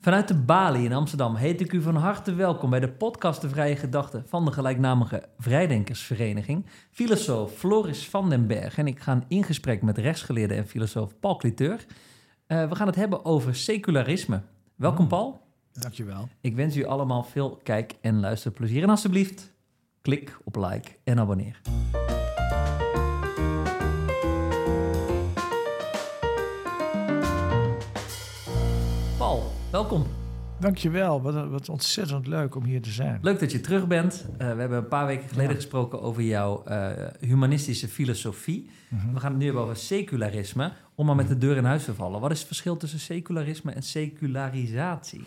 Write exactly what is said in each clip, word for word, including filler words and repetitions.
Vanuit de Bali in Amsterdam heet ik u van harte welkom bij de podcast De Vrije Gedachten van de gelijknamige Vrijdenkersvereniging. Filosoof Floris van den Berg en ik ga in gesprek met rechtsgeleerde en filosoof Paul Cliteur. Uh, we gaan het hebben over secularisme. Welkom Paul. Dankjewel. Ik wens u allemaal veel kijk- en luisterplezier. En alsjeblieft, klik op like en abonneer. Paul, welkom. Dankjewel, wat, wat ontzettend leuk om hier te zijn. Leuk dat je terug bent. Uh, we hebben een paar weken geleden ja. gesproken over jouw uh, humanistische filosofie. Mm-hmm. We gaan het nu hebben over secularisme. Om maar met de deur in huis te vallen. Wat is het verschil tussen secularisme en secularisatie?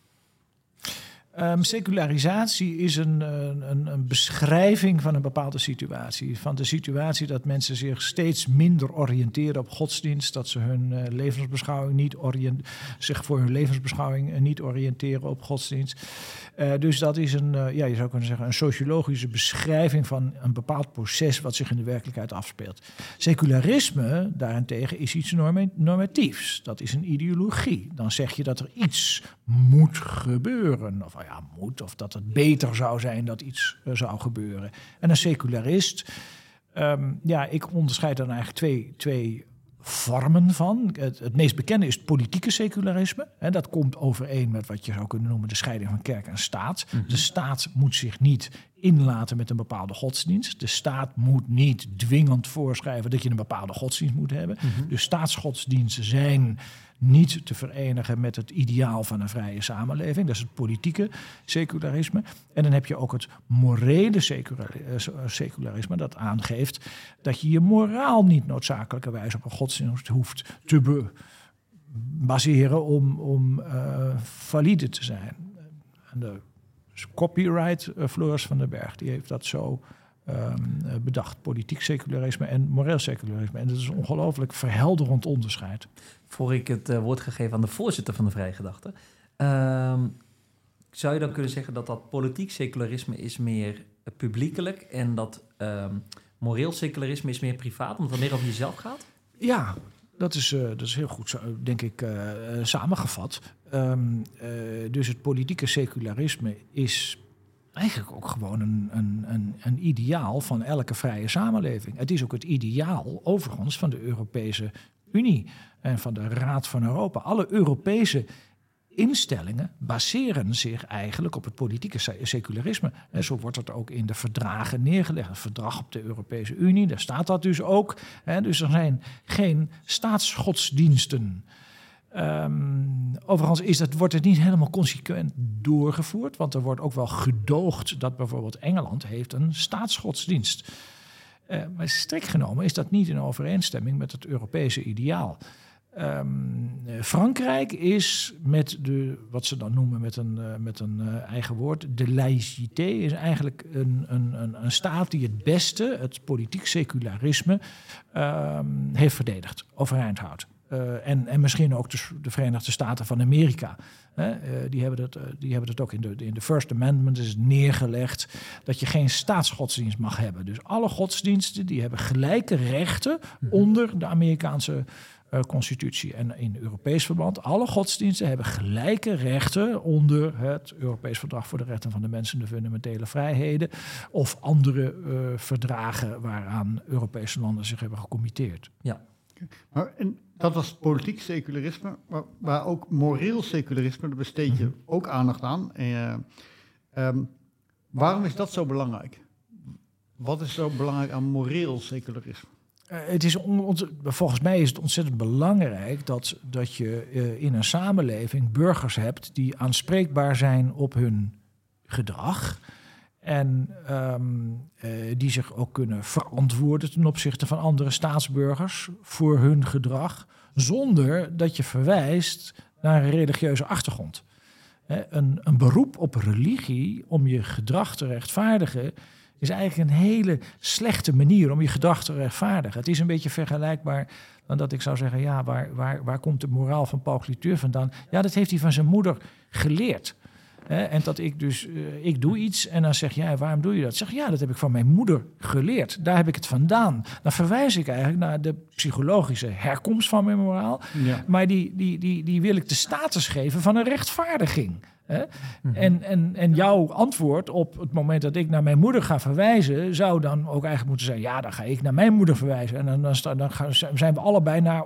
Um, secularisatie is een, een, een beschrijving van een bepaalde situatie. Van de situatie dat mensen zich steeds minder oriënteren op godsdienst. Dat ze hun uh, levensbeschouwing niet orient- zich voor hun levensbeschouwing uh, niet oriënteren op godsdienst. Uh, dus dat is een, uh, ja, je zou kunnen zeggen, een sociologische beschrijving van een bepaald proces wat zich in de werkelijkheid afspeelt. Secularisme daarentegen is iets norma- normatiefs. Dat is een ideologie. Dan zeg je dat er iets moet gebeuren. Of ja, moet, of dat het beter zou zijn dat iets uh, zou gebeuren. En een secularist, um, ja, ik onderscheid dan eigenlijk twee, twee vormen van. Het, het meest bekende is het politieke secularisme. Hè, dat komt overeen met wat je zou kunnen noemen de scheiding van kerk en staat. Mm-hmm. De staat moet zich niet inlaten met een bepaalde godsdienst. De staat moet niet dwingend voorschrijven dat je een bepaalde godsdienst moet hebben. Mm-hmm. De staatsgodsdiensten zijn niet te verenigen met het ideaal van een vrije samenleving. Dat is het politieke secularisme. En dan heb je ook het morele secularisme dat aangeeft dat je je moraal niet noodzakelijkerwijs op een godsdienst hoeft te be- baseren om, om uh, valide te zijn. En de copyright uh, Floris van den Berg, die heeft dat zo Um, bedacht, politiek secularisme en moreel secularisme. En dat is een ongelooflijk verhelderend onderscheid. Voor ik het uh, woord gegeven aan de voorzitter van de Vrije Gedachten, uh, zou je dan kunnen zeggen dat dat politiek secularisme is meer uh, publiekelijk en dat uh, moreel secularisme is meer privaat, omdat het meer over jezelf gaat? Ja, dat is, uh, dat is heel goed, denk ik, uh, samengevat. Um, uh, dus het politieke secularisme is eigenlijk ook gewoon een, een, een, een ideaal van elke vrije samenleving. Het is ook het ideaal, overigens, van de Europese Unie en van de Raad van Europa. Alle Europese instellingen baseren zich eigenlijk op het politieke secularisme. En zo wordt het ook in de verdragen neergelegd. Het verdrag op de Europese Unie, daar staat dat dus ook. Dus er zijn geen staatsgodsdiensten. Um, overigens is dat, wordt het niet helemaal consequent doorgevoerd, want er wordt ook wel gedoogd dat bijvoorbeeld Engeland heeft een staatsgodsdienst. Uh, maar strikt genomen is dat niet in overeenstemming met het Europese ideaal. Um, Frankrijk is met de, wat ze dan noemen met een, uh, met een uh, eigen woord, de laïcité, is eigenlijk een, een, een, een staat die het beste, het politiek secularisme, um, heeft verdedigd, overeind houdt. Uh, en, en misschien ook de, de Verenigde Staten van Amerika. Hè? Uh, die, hebben dat, uh, die hebben dat ook in de, in de First Amendment is neergelegd dat je geen staatsgodsdienst mag hebben. Dus alle godsdiensten die hebben gelijke rechten onder de Amerikaanse uh, constitutie. En in Europees verband, alle godsdiensten hebben gelijke rechten onder het Europees Verdrag voor de Rechten van de Mens en de Fundamentele Vrijheden of andere uh, verdragen waaraan Europese landen zich hebben gecommitteerd. Ja. Maar, en dat was politiek secularisme, maar, maar ook moreel secularisme, daar besteed je mm-hmm. ook aandacht aan. En, uh, um, waarom is dat zo belangrijk? Wat is zo belangrijk aan moreel secularisme? Uh, het is on, on, volgens mij is het ontzettend belangrijk dat, dat je uh, in een samenleving burgers hebt die aanspreekbaar zijn op hun gedrag. En um, uh, die zich ook kunnen verantwoorden ten opzichte van andere staatsburgers voor hun gedrag, zonder dat je verwijst naar een religieuze achtergrond. He, een, een beroep op religie om je gedrag te rechtvaardigen is eigenlijk een hele slechte manier om je gedrag te rechtvaardigen. Het is een beetje vergelijkbaar dan dat ik zou zeggen, ja, waar, waar, waar komt de moraal van Paul Cliteur vandaan? Ja, dat heeft hij van zijn moeder geleerd. Hè, en dat ik dus, uh, ik doe iets en dan zeg jij, waarom doe je dat? Zeg ja, dat heb ik van mijn moeder geleerd. Daar heb ik het vandaan. Dan verwijs ik eigenlijk naar de psychologische herkomst van mijn moraal. Ja. Maar die, die, die, die wil ik de status geven van een rechtvaardiging. Hè? Mm-hmm. En, en, en jouw antwoord op het moment dat ik naar mijn moeder ga verwijzen, zou dan ook eigenlijk moeten zijn, ja, dan ga ik naar mijn moeder verwijzen. En dan, dan, sta, dan gaan, zijn we allebei naar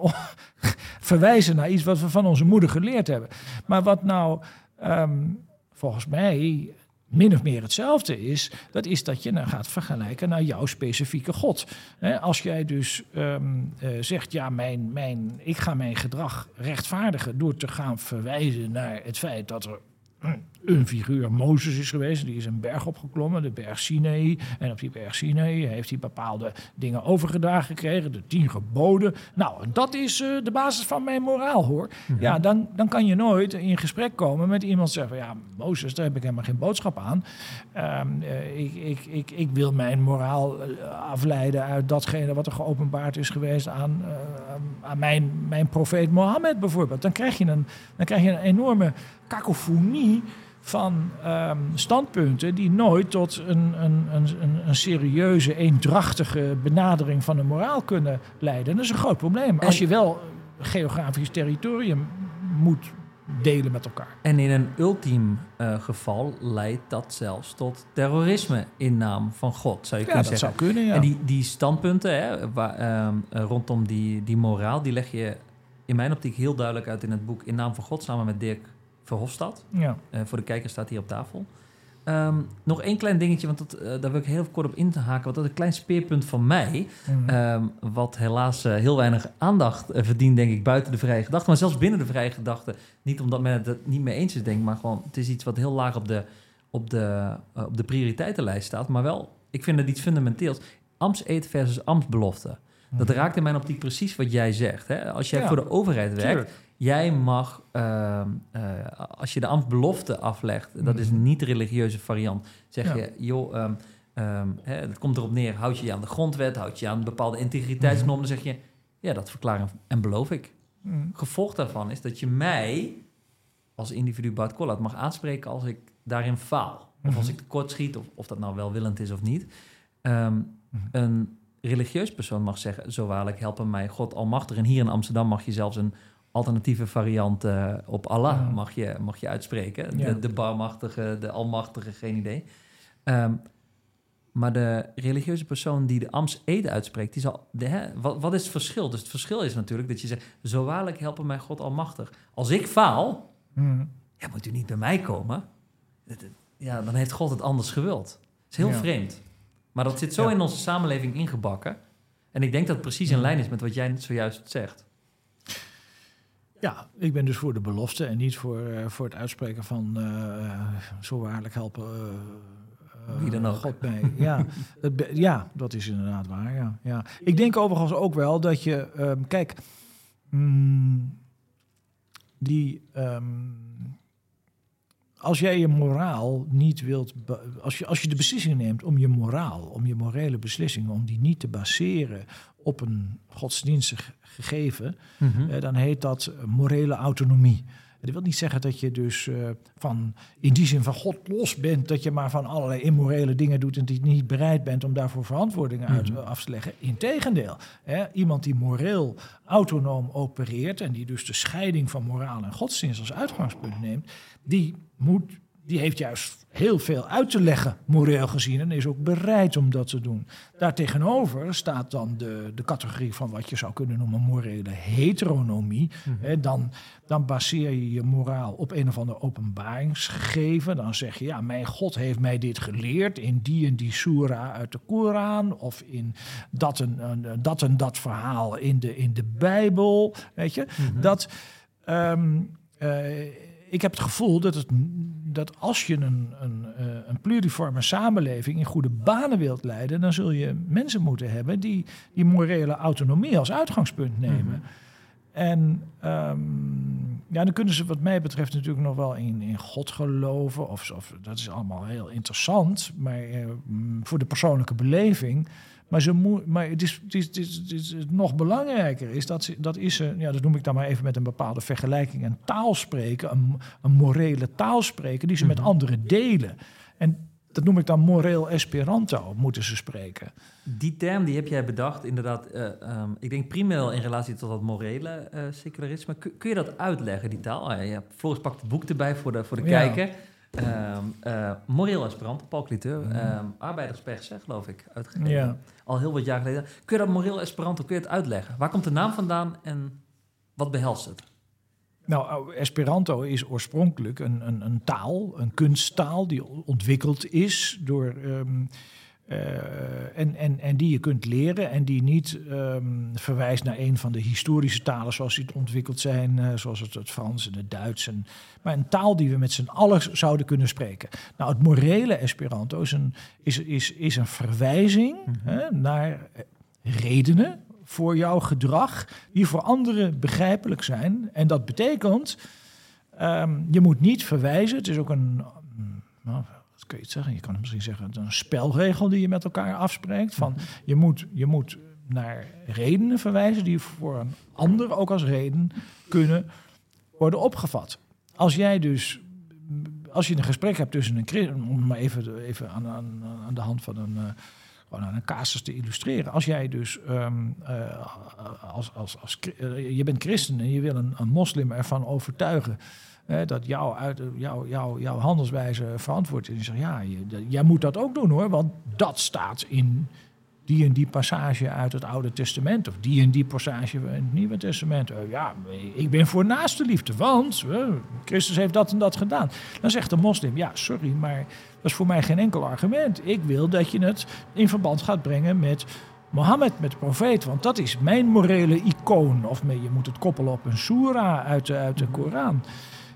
verwijzen naar iets wat we van onze moeder geleerd hebben. Maar wat nou um, volgens mij min of meer hetzelfde is, dat is dat je dan gaat vergelijken naar jouw specifieke God. He, als jij dus um, uh, zegt, ja, mijn, mijn, ik ga mijn gedrag rechtvaardigen door te gaan verwijzen naar het feit dat er een figuur Mozes is geweest, die is een berg opgeklommen, de berg Sinai. En op die berg Sinai heeft hij bepaalde dingen overgedragen gekregen, de tien geboden. Nou, dat is uh, de basis van mijn moraal, hoor. Mm-hmm. Ja, dan, dan kan je nooit in gesprek komen met iemand zeggen, ja, Mozes, daar heb ik helemaal geen boodschap aan. Um, uh, ik, ik, ik, ik wil mijn moraal afleiden uit datgene wat er geopenbaard is geweest aan, uh, aan mijn, mijn profeet Mohammed bijvoorbeeld. Dan krijg je een, dan krijg je een enorme kakofonie van um, standpunten die nooit tot een, een, een, een serieuze, eendrachtige benadering van de moraal kunnen leiden. Dat is een groot probleem. Als je wel geografisch territorium moet delen met elkaar. En in een ultiem uh, geval leidt dat zelfs tot terrorisme in naam van God, zou je ja, kunnen dat zeggen. Zou kunnen, ja. En die, die standpunten hè, waar, um, uh, rondom die, die moraal, die leg je in mijn optiek heel duidelijk uit in het boek In naam van God, samen met Dirk Verhofstadt. Ja. Uh, voor de kijker staat hier op tafel. Um, nog één klein dingetje, want dat, uh, daar wil ik heel kort op in te haken. Want dat is een klein speerpunt van mij. Mm. Um, wat helaas uh, heel weinig aandacht uh, verdient, denk ik, buiten de vrije gedachte. Maar zelfs binnen de vrije gedachte. Niet omdat men het er niet mee eens is, denk ik. Maar gewoon, het is iets wat heel laag op de, op de, uh, op de prioriteitenlijst staat. Maar wel, ik vind het iets fundamenteels. Ambtseed versus ambtsbelofte. Mm. Dat raakt in mijn optiek precies wat jij zegt. Hè? Als jij ja, voor de overheid werkt... Tuurlijk. Jij mag, uh, uh, als je de ambtsbelofte aflegt, mm-hmm. dat is een niet-religieuze variant, zeg ja. je, joh, um, um, hè, het komt erop neer, houd je je aan de grondwet, houd je je aan bepaalde integriteitsnormen, mm-hmm. zeg je, ja, dat verklaar en beloof ik. Mm-hmm. Gevolg daarvan is dat je mij, als individu Bart Kollaert, mag aanspreken als ik daarin faal. Mm-hmm. Of als ik tekortschiet, of, of dat nou welwillend is of niet. Um, mm-hmm. Een religieus persoon mag zeggen, zo waarlijk helpen mij God almachtig. En hier in Amsterdam mag je zelfs een alternatieve variant uh, op Allah ja. mag, je, mag je uitspreken. Ja. De, de barmachtige, de almachtige, geen idee. Um, maar de religieuze persoon die de ambtseed uitspreekt, die zal, de, hè, wat, wat is het verschil? Dus het verschil is natuurlijk dat je zegt, zo waarlijk helpen mij God almachtig. Als ik faal, mm. ja, moet u niet bij mij komen. Ja, dan heeft God het anders gewild. Het is heel ja. vreemd. Maar dat zit zo ja. in onze samenleving ingebakken. En ik denk dat het precies in lijn is met wat jij zojuist zegt. Ja, ik ben dus voor de belofte en niet voor, uh, voor het uitspreken van uh, zo waarlijk helpen uh, wie dan ook. God mij. Ja, dat be- ja, dat is inderdaad waar. Ja, ja. Ik denk overigens ook wel dat je, um, kijk, mm, die, um, als jij je moraal niet wilt, be- als je, als je de beslissing neemt om je moraal, om je morele beslissingen, om die niet te baseren op een godsdienstig gegeven, mm-hmm. eh, dan heet dat morele autonomie. Dat wil niet zeggen dat je dus uh, van in die zin van God los bent, dat je maar van allerlei immorele dingen doet en dat je niet bereid bent om daarvoor verantwoordingen mm-hmm. uit uh, af te leggen. Integendeel, hè, iemand die moreel autonoom opereert en die dus de scheiding van moraal en godsdienst als uitgangspunt neemt, die moet Die heeft juist heel veel uit te leggen, moreel gezien, en is ook bereid om dat te doen. Daartegenover staat dan de, de categorie van wat je zou kunnen noemen morele heteronomie. Mm-hmm. He, dan, dan baseer je je moraal op een of ander openbaringsgegeven. Dan zeg je, ja, mijn God heeft mij dit geleerd in die en die soera uit de Koran, of in dat en, dat, en dat verhaal in de, in de Bijbel. Weet je, mm-hmm. dat... Um, uh, Ik heb het gevoel dat, het, dat als je een, een, een pluriforme samenleving in goede banen wilt leiden, dan zul je mensen moeten hebben die die morele autonomie als uitgangspunt nemen. Mm-hmm. En um, ja, dan kunnen ze wat mij betreft natuurlijk nog wel in, in God geloven. Of, of, dat is allemaal heel interessant. Maar uh, voor de persoonlijke beleving Maar, ze moet, maar het, is, het, is, het, is, het is nog belangrijker is dat ze, dat is ze, ja, dat noem ik dan maar even met een bepaalde vergelijking, een taal spreken, een, een morele taal spreken die ze mm-hmm. met anderen delen. En dat noem ik dan moreel Esperanto, moeten ze spreken. Die term die heb jij bedacht, inderdaad, uh, um, ik denk primair in relatie tot dat morele uh, secularisme. Kun, kun je dat uitleggen, die taal? Uh, ja, Floris pakt het boek erbij voor de, voor de ja. kijker. Um, uh, moreel Esperanto, Paul Cliteur, Ja. um, arbeiderspers, hè, geloof ik, uitgegeven. Ja. Al heel wat jaar geleden. Kun je dat moreel Esperanto, kun je het uitleggen? Waar komt de naam vandaan en wat behelst het? Nou, Esperanto is oorspronkelijk een, een, een taal, een kunsttaal die ontwikkeld is door, um, uh, en, en, en die je kunt leren en die niet um, verwijst naar een van de historische talen zoals die ontwikkeld zijn, uh, zoals het, het Frans en het Duits. En, maar een taal die we met z'n allen zouden kunnen spreken. Nou, het morele Esperanto is een, is, is, is een verwijzing mm-hmm. hè, naar redenen voor jouw gedrag, die voor anderen begrijpelijk zijn. En dat betekent, um, je moet niet verwijzen. Het is ook een, nou, wat kun je het zeggen? Je kan misschien zeggen, een spelregel die je met elkaar afspreekt. Van, je, moet, je moet naar redenen verwijzen die voor een ander ook als reden kunnen worden opgevat. Als jij dus, als je een gesprek hebt tussen een christen, om maar even, even aan, aan, aan de hand van een... Uh, gewoon aan een casus te illustreren. Als jij dus um, uh, als, als, als uh, je bent christen en je wil een, een moslim ervan overtuigen uh, dat jouw, uit, jouw, jouw, jouw handelswijze verantwoord is. En je zegt, ja, je, de, jij moet dat ook doen hoor, want dat staat in die en die passage uit het Oude Testament of die en die passage in het Nieuwe Testament. Uh, ja, ik ben voor naaste liefde, want uh, Christus heeft dat en dat gedaan. Dan zegt de moslim, ja, sorry, maar dat is voor mij geen enkel argument. Ik wil dat je het in verband gaat brengen met Mohammed, met de profeet, want dat is mijn morele icoon. Of je moet het koppelen op een soera uit de, uit de Koran.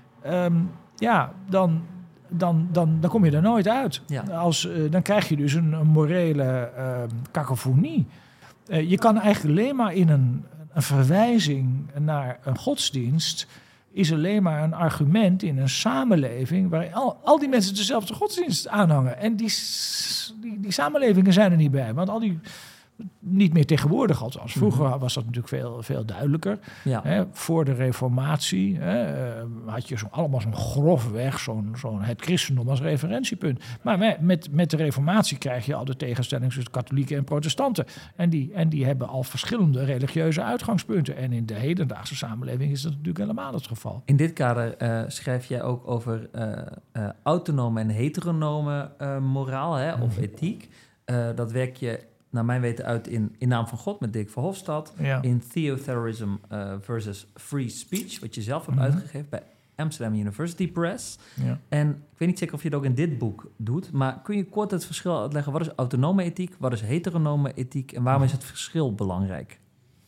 Um, ja, dan... Dan, dan, dan kom je er nooit uit. Ja. Als, uh, dan krijg je dus een, een morele uh, kakofonie. Uh, je kan eigenlijk alleen maar in een, een verwijzing naar een godsdienst... is alleen maar een argument in een samenleving... waar al, al die mensen dezelfde godsdienst aanhangen. En die, die, die samenlevingen zijn er niet bij. Want al die... Niet meer tegenwoordig, althans. Vroeger was dat natuurlijk veel, veel duidelijker. Ja. Hè, voor de Reformatie hè, had je zo, allemaal zo'n grofweg, zo'n, zo'n het christendom als referentiepunt. Maar met, met de Reformatie krijg je al de tegenstelling tussen katholieken en protestanten. En die, en die hebben al verschillende religieuze uitgangspunten. En in de hedendaagse samenleving is dat natuurlijk helemaal het geval. In dit kader uh, schrijf jij ook over uh, uh, autonome en heteronome uh, moraal hè, of mm-hmm. ethiek. Uh, dat werk je... naar mijn weten uit in, in Naam van God met Dirk Verhofstadt. Ja. In Theoterrorism uh, versus Free Speech, wat je zelf hebt mm-hmm. uitgegeven bij Amsterdam University Press. Ja. En ik weet niet zeker of je het ook in dit boek doet, maar kun je kort het verschil uitleggen? Wat is autonome ethiek, wat is heteronome ethiek en waarom is het verschil belangrijk?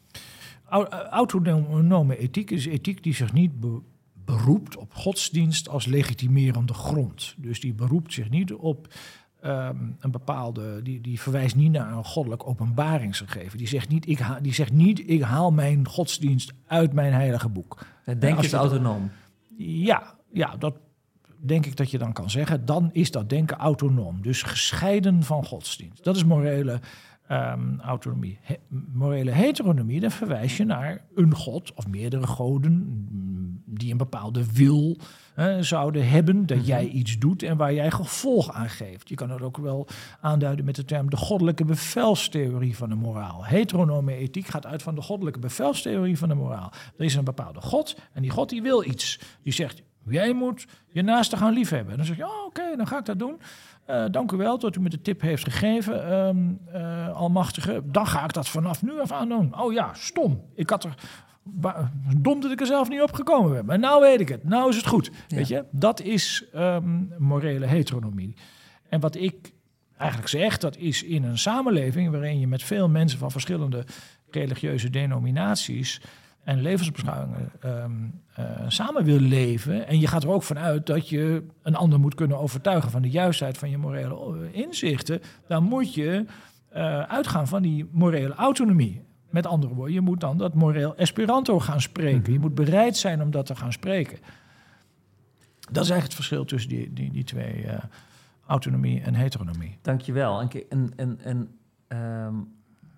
Autonome ethiek is ethiek die zich niet be- beroept op godsdienst als legitimerende grond. Dus die beroept zich niet op... Um, een bepaalde, die, die verwijst niet naar een goddelijk openbaringsgegeven. Die zegt niet, ik haal, die zegt niet, ik haal mijn godsdienst uit mijn heilige boek. Het denken is autonoom. Ja, ja, dat denk ik dat je dan kan zeggen. Dan is dat denken autonoom. Dus gescheiden van godsdienst. Dat is morele um, autonomie. He, morele heteronomie, dan verwijs je naar een god of meerdere goden die een bepaalde wil uh, zouden hebben, dat jij iets doet en waar jij gevolg aan geeft. Je kan het ook wel aanduiden met de term de goddelijke bevelstheorie van de moraal. Heteronome ethiek gaat uit van de goddelijke bevelstheorie van de moraal. Er is een bepaalde god en die god die wil iets. Die zegt, jij moet je naaste gaan liefhebben. En dan zeg je, oh, oké, okay, dan ga ik dat doen. Uh, dank u wel dat u me de tip heeft gegeven, um, uh, almachtige. Dan ga ik dat vanaf nu af aan doen. Oh ja, stom. Ik had er... Dom dat ik er zelf niet op gekomen ben. Maar nou weet ik het. Nou is het goed. Ja. Weet je? Dat is um, morele heteronomie. En wat ik eigenlijk zeg, dat is in een samenleving waarin je met veel mensen van verschillende religieuze denominaties en levensbeschouwingen um, uh, samen wil leven. En je gaat er ook vanuit dat je een ander moet kunnen overtuigen van de juistheid van je morele inzichten. Dan moet je uh, uitgaan van die morele autonomie. Met andere woorden, je moet dan dat moreel Esperanto gaan spreken. Mm-hmm. Je moet bereid zijn om dat te gaan spreken. Dat is eigenlijk het verschil tussen die, die, die twee, uh, autonomie en heteronomie. Dankjewel. En, en, en, en um,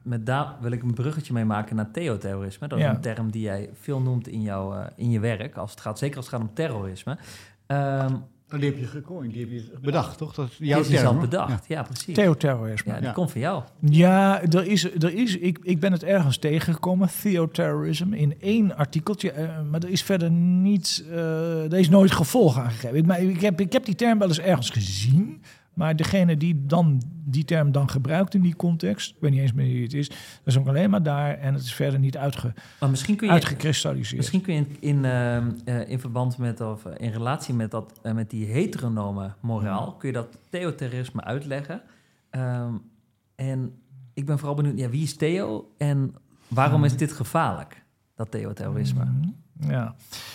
met daar wil ik een bruggetje mee maken naar theoterrorisme. Dat is Ja. een term die jij veel noemt in, jouw, uh, in je werk, als het gaat, zeker als het gaat om terrorisme. Um, Die heb je gecoind, die heb je bedacht, toch? Dat is jouw die is term, zelf hoor. bedacht, ja, ja precies. Theoterrorisme. Ja, die Ja. komt van jou. Ja, er is, er is, ik, ik ben het ergens tegengekomen, theoterrorism, in één artikeltje. Uh, maar er is verder niet, uh, er is nooit gevolg aan gegeven. Ik, maar ik, heb, ik heb die term wel eens ergens gezien. Maar degene die dan die term dan gebruikt in die context, ik weet niet eens meer wie het is, dat is ook alleen maar daar en het is verder niet uitge, Maar misschien kun je, uitgekristalliseerd. misschien kun je in, in, uh, uh, in verband met of uh, in relatie met, dat, uh, met die heteronome moraal, Ja. kun je dat theoterrorisme uitleggen. Um, en ik ben vooral benieuwd, ja, wie is Theo en waarom is dit gevaarlijk, dat theoterrorisme? Mm, ja.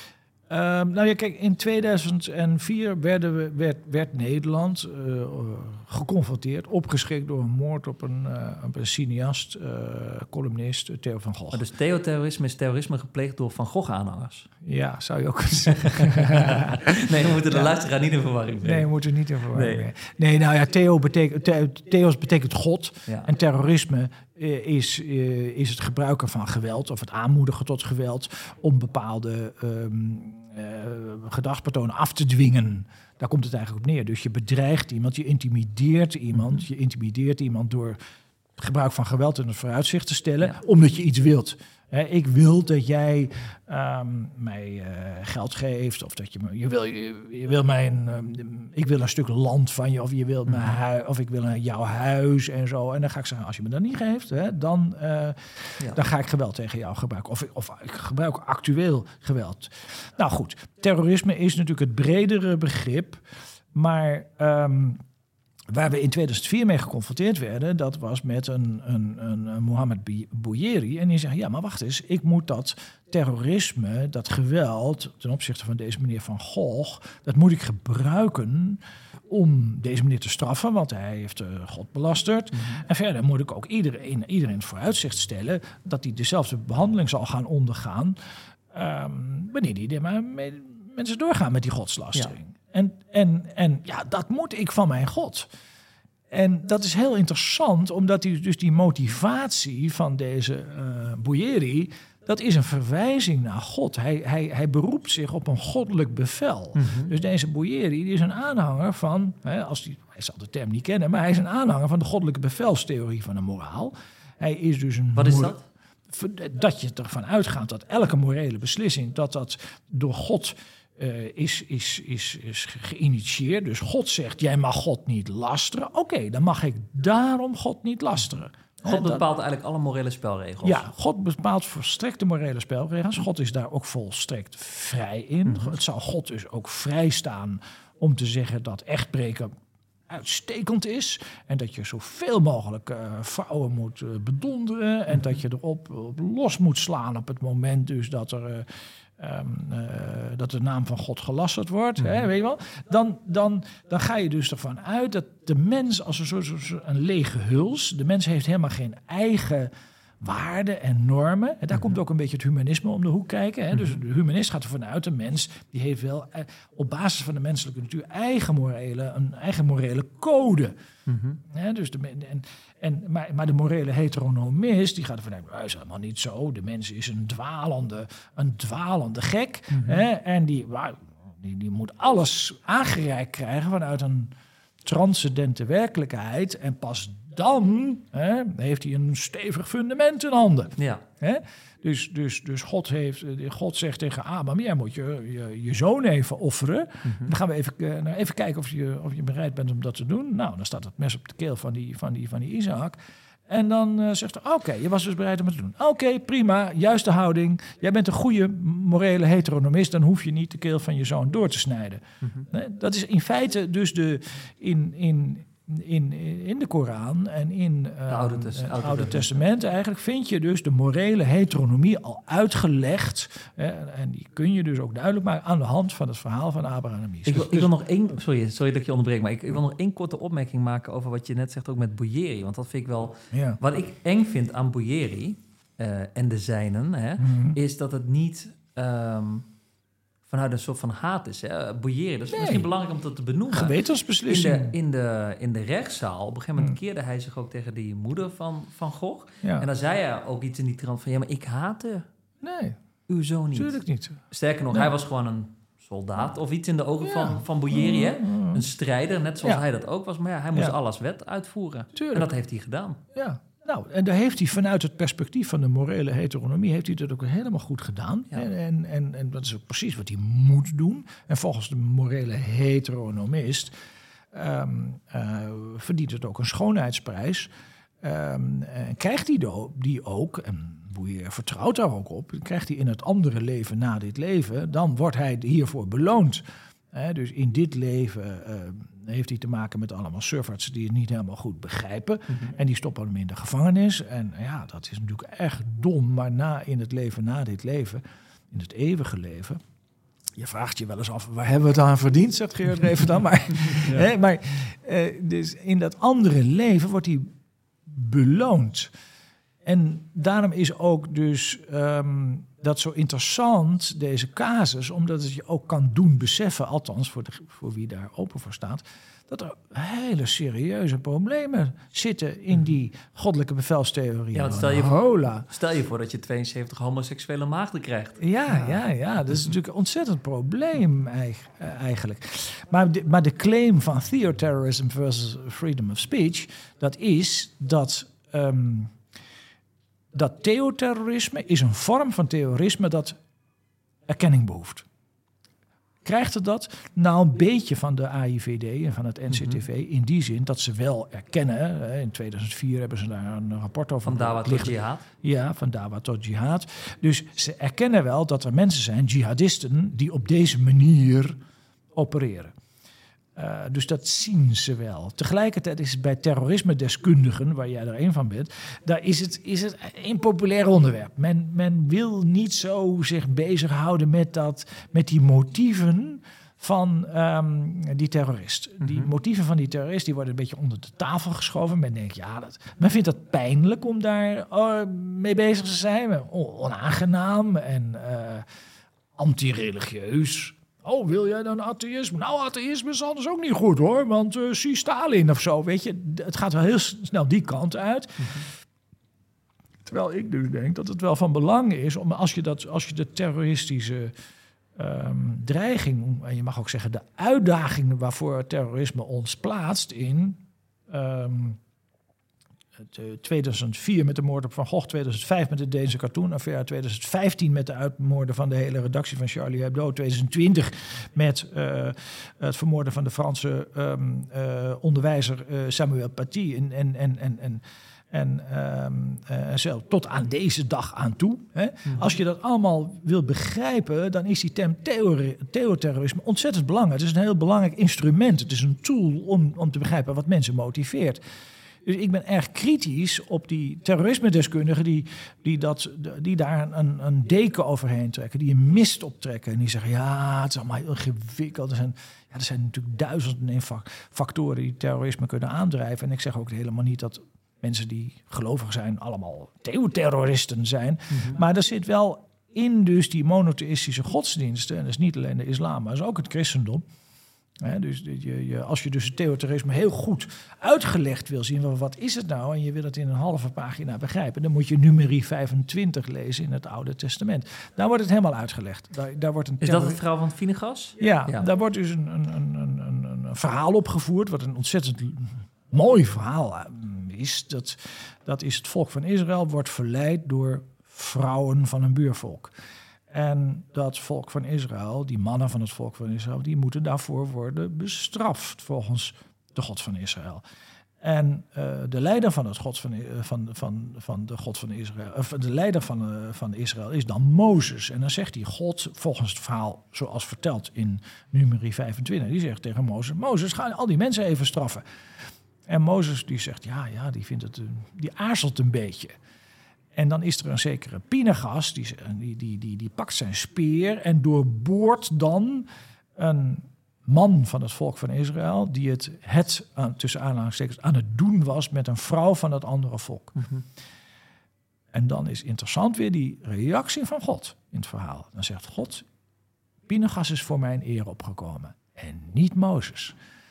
Um, nou ja, kijk, in tweeduizend vier werden we, werd, werd Nederland uh, geconfronteerd, opgeschrikt door een moord op een, uh, op een cineast, uh, columnist, Theo van Gogh. Maar dus theoterrorisme is terrorisme gepleegd door Van Gogh-aanhangers? Ja, zou je ook kunnen zeggen. Nee, we moeten de Ja. luisteraar niet in verwarring brengen. Nee, we moeten niet in verwarring Nee. brengen. Nee, nou ja, Theo betekent, the, Theos betekent God. Ja. En terrorisme uh, is, uh, is het gebruiken van geweld of het aanmoedigen tot geweld om bepaalde um, uh, gedragspatronen af te dwingen. Daar komt het eigenlijk op neer. Dus je bedreigt iemand, je intimideert iemand, Mm-hmm. je intimideert iemand door gebruik van geweld in het vooruitzicht te stellen, Ja. omdat je iets wilt. He, ik wil dat jij um, mij uh, geld geeft, of dat je me, je wil, je, je wil mij een, um, ik wil een stuk land van je, of je wilt mijn hui, of ik wil een, jouw huis en zo. En dan ga ik zeggen, als je me dat niet geeft, hè, dan, uh, ja. dan ga ik geweld tegen jou gebruiken. Of, of ik gebruik actueel geweld. Nou goed, terrorisme is natuurlijk het bredere begrip, maar Um, waar we in tweeduizend vier mee geconfronteerd werden, dat was met een, een, een, een Mohammed Bouyeri. En die zei, ja, maar wacht eens, ik moet dat terrorisme, dat geweld ten opzichte van deze meneer Van Gogh, dat moet ik gebruiken om deze meneer te straffen, want hij heeft uh, God belasterd. Mm-hmm. En verder moet ik ook iedereen, iedereen het vooruitzicht stellen dat hij dezelfde behandeling zal gaan ondergaan um, wanneer die maar mee, mensen doorgaan met die godslastering. Ja. En, en, en ja, dat moet ik van mijn God. En dat is heel interessant, omdat die, dus die motivatie van deze uh, Bouyeri, dat is een verwijzing naar God. Hij, hij, hij beroept zich op een goddelijk bevel. Mm-hmm. Dus deze Bouyeri die is een aanhanger van, hè, als die, hij zal de term niet kennen, maar hij is een aanhanger van de goddelijke bevelstheorie van de moraal. Hij is dus een Wat is dat? Dat je ervan uitgaat dat elke morele beslissing, dat dat door God Uh, is, is, is, is geïnitieerd. Dus God zegt, jij mag God niet lasteren. Oké, okay, dan mag ik daarom God niet lasteren. God bepaalt eigenlijk alle morele spelregels. Ja, God bepaalt volstrekt de morele spelregels. God is daar ook volstrekt vrij in. Mm-hmm. Het zou God dus ook vrij staan om te zeggen dat echtbreken uitstekend is. En dat je zoveel mogelijk uh, vrouwen moet uh, bedonderen. En dat je erop op los moet slaan op het moment dus dat er Uh, Um, uh, dat de naam van God gelasterd wordt, mm-hmm. hè, weet je wel, dan, dan, dan ga je dus ervan uit dat de mens als een soort, soort een lege huls, de mens heeft helemaal geen eigen waarden en normen. En daar mm-hmm. komt ook een beetje het humanisme om de hoek kijken. Hè. Mm-hmm. Dus de humanist gaat ervan uit, de mens die heeft wel uh, op basis van de menselijke natuur eigen morele, een eigen morele code. Mm-hmm. Hè, dus de, en, en, maar, maar de morele heteronomist die gaat ervan uit, dat is helemaal niet zo. De mens is een dwalende, een dwalende gek. Mm-hmm. Hè, en die, die, die moet alles aangereikt krijgen vanuit een transcendente werkelijkheid. En pas dan hè, heeft hij een stevig fundament in handen. Ja. Hè? Dus, dus, dus God, heeft, God zegt tegen Abraham, jij moet je, je, je zoon even offeren. Mm-hmm. Dan gaan we even, nou, even kijken of je, of je bereid bent om dat te doen. Nou, dan staat het mes op de keel van die, van die, van die Isaac. En dan uh, zegt hij, oké, okay, je was dus bereid om het te doen. Oké, okay, prima, juiste houding. Jij bent een goede morele heteronomist, dan hoef je niet de keel van je zoon door te snijden. Mm-hmm. Nee, dat is in feite dus de in... in In, in de Koran en in het uh, Oude, Test- uh, Oude, Oude Testament eigenlijk vind je dus de morele heteronomie al uitgelegd. Hè, en die kun je dus ook duidelijk maken aan de hand van het verhaal van Abraham en Isaac. Ik wil, ik wil nog één, sorry, sorry dat ik je onderbreek, maar ik, ik wil nog één korte opmerking maken over wat je net zegt ook met Bouyeri. Want dat vind ik wel, ja. Wat ik eng vind aan Bouyeri uh, en de zijnen, hè, mm-hmm. is dat het niet um, vanuit een soort van haat is. Hè? Boeieren, dat is Nee. misschien belangrijk om dat te benoemen. Gewetensbeslissing. In de, in, de, in de rechtszaal, op een gegeven moment Hmm. keerde hij zich ook tegen die moeder van Van Gogh. Ja. En dan zei hij ook iets in die trant van... ja, maar ik haatte Nee, uw zoon niet. natuurlijk niet. Sterker nog, Nee. hij was gewoon een soldaat of iets in de ogen Ja. van, van Boeieri. Hè? Mm, Een strijder, net zoals Ja. hij dat ook was. Maar ja, hij moest Ja. alles wet uitvoeren. Tuurlijk. En dat heeft hij gedaan. Ja, nou, en daar heeft hij vanuit het perspectief van de morele heteronomie... heeft hij dat ook helemaal goed gedaan. Ja. En, en, en, en dat is ook precies wat hij moet doen. En volgens de morele heteronomist... Um, uh, verdient het ook een schoonheidsprijs. Um, en krijgt hij do- die ook, en Boeier vertrouwt daar ook op... krijgt hij in het andere leven na dit leven... dan wordt hij hiervoor beloond... He, dus in dit leven uh, heeft hij te maken met allemaal surferts die het niet helemaal goed begrijpen. Mm-hmm. En die stoppen hem in de gevangenis. En ja, dat is natuurlijk echt dom. Maar na, in het leven na dit leven, in het eeuwige leven... Je vraagt je wel eens af, waar hebben we het aan verdiend, zegt Gerard Reven dan. Maar, ja. hè, maar uh, dus in dat andere leven wordt hij beloond. En daarom is ook dus um, dat zo interessant, deze casus... omdat het je ook kan doen beseffen, althans voor, de, voor wie daar open voor staat... dat er hele serieuze problemen zitten in die goddelijke bevelstheorie. Ja, want stel je voor- Hola. Stel je voor dat je tweeënzeventig homoseksuele maagden krijgt. Ja, ja, ja. Dat is natuurlijk een ontzettend probleem eig- uh, eigenlijk. Maar de, maar de claim van theoterrorism versus freedom of speech... dat is dat... Um, dat theoterrorisme is een vorm van terrorisme dat erkenning behoeft. Krijgt het dat? Nou, een beetje van de A I V D en van het N C T V... in die zin dat ze wel erkennen... in tweeduizend vier hebben ze daar een rapport over... Van Dawa tot liggen. jihad. Ja, van Dawa tot jihad. Dus ze erkennen wel dat er mensen zijn, jihadisten... die op deze manier opereren. Uh, dus dat zien ze wel. Tegelijkertijd is het bij terrorisme-deskundigen, waar jij er een van bent, daar is het, is het een impopulair onderwerp. Men, men wil niet zo zich bezighouden met, dat, met die motieven van um, die terrorist. Mm-hmm. Die motieven van die terrorist die worden een beetje onder de tafel geschoven. Men denkt, ja, dat, men vindt het pijnlijk om daar uh, mee bezig te zijn. Onaangenaam en uh, anti-religieus. Oh, wil jij dan atheïsme? Nou, atheïsme is anders ook niet goed, hoor. Want uh, zie Stalin of zo, weet je. Het gaat wel heel snel die kant uit. Mm-hmm. Terwijl ik dus denk dat het wel van belang is... om als je, dat, als je de terroristische um, dreiging... en je mag ook zeggen de uitdaging waarvoor terrorisme ons plaatst in... Um, Het, uh, tweeduizend vier met de moord op Van Gogh, tweeduizend vijf met de Deense cartoon-affaire... tweeduizend vijftien met de uitmoorden van de hele redactie van Charlie Hebdo... tweeduizend twintig met uh, het vermoorden van de Franse um, uh, onderwijzer uh, Samuel Paty... en, en, en, en, en, en um, uh, zelf tot aan deze dag aan toe. Hè? Mm-hmm. Als je dat allemaal wil begrijpen, dan is die term theorie, theoterrorisme ontzettend belangrijk. Het is een heel belangrijk instrument. Het is een tool om, om te begrijpen wat mensen motiveert. Dus ik ben erg kritisch op die terrorisme-deskundigen die, die, dat, die daar een, een deken overheen trekken, die een mist optrekken en die zeggen, ja, het is allemaal heel ingewikkeld. Er zijn, ja, er zijn natuurlijk duizenden en factoren die terrorisme kunnen aandrijven. En ik zeg ook helemaal niet dat mensen die gelovig zijn allemaal theoterroristen zijn. Mm-hmm. Maar er zit wel in dus die monotheïstische godsdiensten, en dat is niet alleen de islam, maar dat is ook het christendom. He, dus je, je, als je dus het theoterrorisme heel goed uitgelegd wil zien, wat is het nou? En je wil het in een halve pagina begrijpen, dan moet je Numeri vijfentwintig lezen in het Oude Testament. Daar wordt het helemaal uitgelegd. Daar, daar wordt een is dat het verhaal van Finegas? Ja, ja, daar wordt dus een, een, een, een, een verhaal opgevoerd, wat een ontzettend mooi verhaal is. Dat, dat is het volk van Israël wordt verleid door vrouwen van een buurvolk. En dat volk van Israël, die mannen van het volk van Israël, die moeten daarvoor worden bestraft volgens de God van Israël. En uh, de leider van het God van, van, van, van de God van Israël, of de leider van, uh, van Israël is dan Mozes. En dan zegt hij God, volgens het verhaal zoals verteld in Numeri vijfentwintig, die zegt tegen Mozes: Mozes, ga al die mensen even straffen. En Mozes die zegt, ja, ja, die vindt het, die aarzelt een beetje. En dan is er een zekere Pinegas, die, die, die, die, die pakt zijn speer en doorboort dan een man van het volk van Israël, die het, het tussen aanhalingstekens aan het doen was met een vrouw van het andere volk. Mm-hmm. En dan is interessant weer die reactie van God in het verhaal. Dan zegt God, Pinegas is voor mijn eer opgekomen en niet Mozes.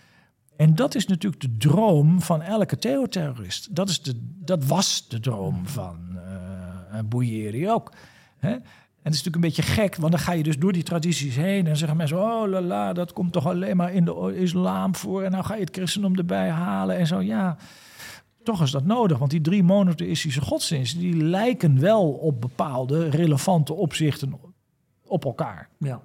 En dat is natuurlijk de droom van elke theoterrorist. Dat, is de, dat was de droom van uh, Bouyeri ook. Hè? En het is natuurlijk een beetje gek, want dan ga je dus door die tradities heen en zeggen mensen, oh la la, dat komt toch alleen maar in de islam voor en nou ga je het christendom erbij halen en zo. Ja, toch is dat nodig, want die drie monotheïstische godsdiensten die lijken wel op bepaalde relevante opzichten op elkaar. Ja.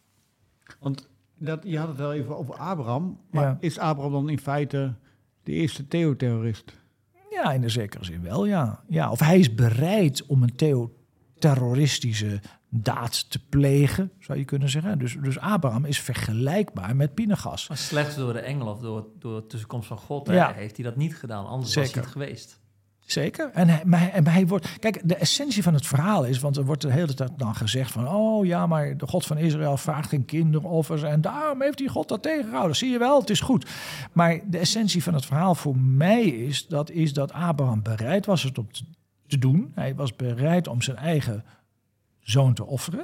Want dat, je had het wel even over Abraham, maar Ja. is Abraham dan in feite de eerste theoterrorist? Ja, in de zekere zin wel, ja. ja. Of hij is bereid om een theoterroristische daad te plegen, zou je kunnen zeggen. Dus, dus Abraham is vergelijkbaar met Pinegas. Maar slechts door de engel of door, door de tussenkomst van God Ja. hè, heeft hij dat niet gedaan. Anders Zeker. was hij het geweest. Zeker. En hij, maar, hij, en hij wordt. Kijk, de essentie van het verhaal is, want er wordt de hele tijd dan gezegd van, oh ja, maar de God van Israël vraagt geen kinderoffers en daarom heeft die God dat tegengehouden. Zie je wel, het is goed. Maar de essentie van het verhaal voor mij is dat, is dat Abraham bereid was het om te, te doen. Hij was bereid om zijn eigen zoon te offeren.